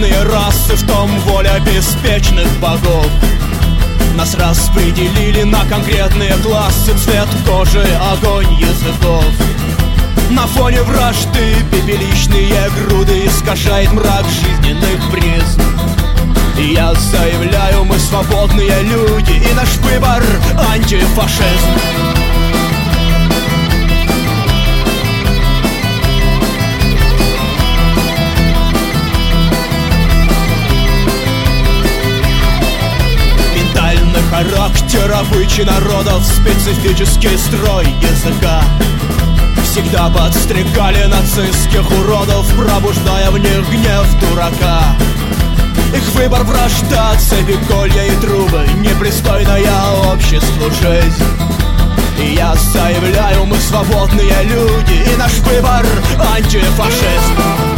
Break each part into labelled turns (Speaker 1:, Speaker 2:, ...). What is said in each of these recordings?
Speaker 1: ненужные расы, в том воля беспечных богов. Нас распределили на конкретные классы, цвет кожи, огонь языков. На фоне вражды пепелищные груды искажает мрак жизненных призм. И я заявляю, мы свободные люди, и наш выбор — антифашизм. Ментальный характер обычай народов, специфический строй языка всегда подстрекали нацистских уродов, пробуждая в них гнев дурака. Их выбор — вражда, цепи, колья и трубы, непристойная обществу жизнь. И я заявляю, мы свободные люди, и наш выбор — антифашизм.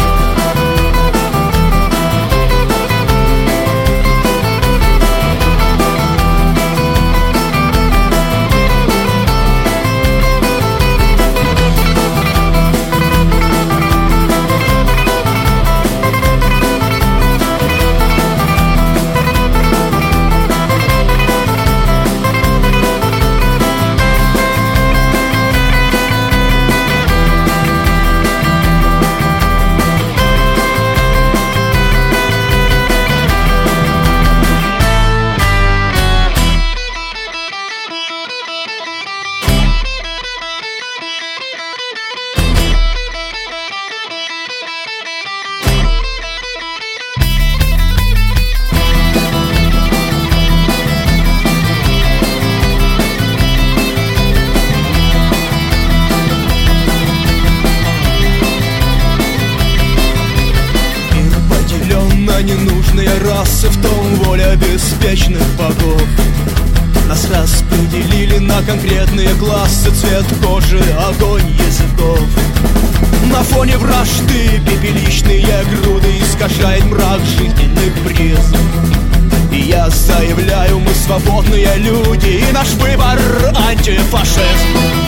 Speaker 1: Ненужные расы, в том воля беспечных богов. Нас распределили на конкретные классы, цвет кожи, огонь языков. На фоне вражды пепелищные груды искажает мрак жизненных призм. И я заявляю, мы свободные люди, и наш выбор — антифашизм.